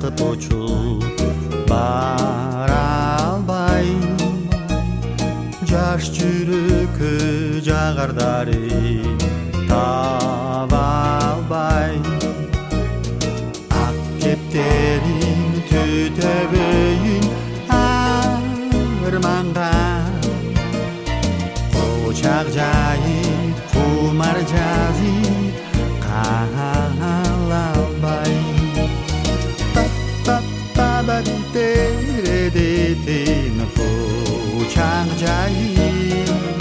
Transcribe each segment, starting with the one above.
бақыт очуп бара албай, жаш жүрөккө жагар дары таба албай, ак кептерин түтөбөйүн арманга, кочак жайып кумар жазып кала албай. Ба-ба-ба-ба-ди-де-ре-де-ден кочак жайып,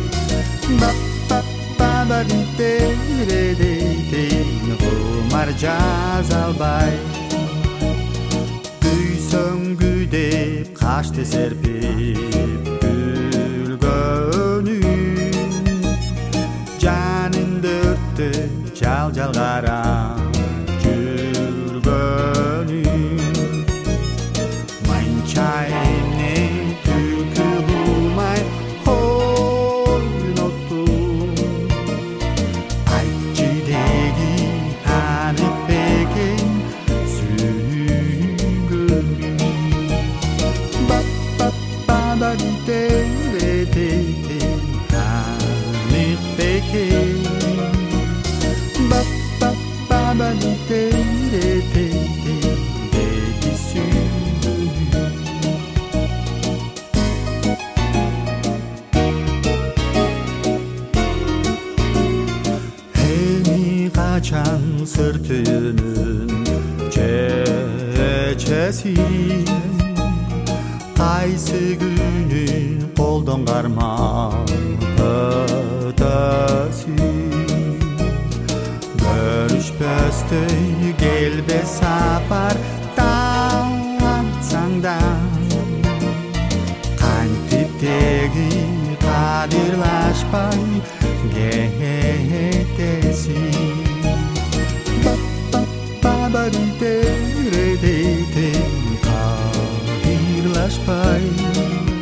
ба-ба-ба-ба-ди-де-ре-де-ден кумар жаза албай. Күйсөңгү деп кашты серпип күлгөнүм, жанымды өрттө жал-жал карап жүргөнүм. Манча эмне түлкү кылмай ойноттум, айтчы деги танык бекен сүйгөнүм. Ба-ба-ба-ба-ди-де-ре-де-ден танык бекен, ба-ба-ба-ба-ди-де-ре-де-ден деги сүйгөнүм. Эми качан сыртынын чечесин, кайсы күнү колдон кармап өтөсүн, көрүшпөстөй келбес сапар таңсаң да, кантип теги кадырлашпай кетесиң. Ба-ба-ба-ди-де-ре-де-ден кадырлашпай.